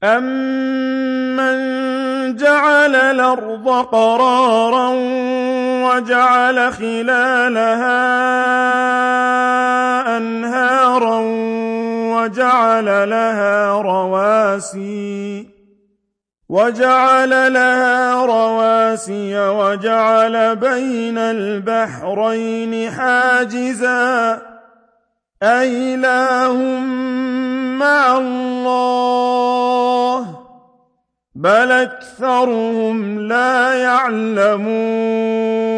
أَمَّن جَعَلَ الْأَرْضَ قَرَارًا وَجَعَلَ خِلَالَهَا أَنْهَارًا وَجَعَلَ لَهَا رَوَاسِيَ وَجَعَلَ بَيْنَ الْبَحْرَيْنِ حَاجِزًا أَإِلَٰهٌ مَّعَ اللَّهِ ۚ بَلْ أَكْثَرُهُمْ لَا يَعْلَمُونَ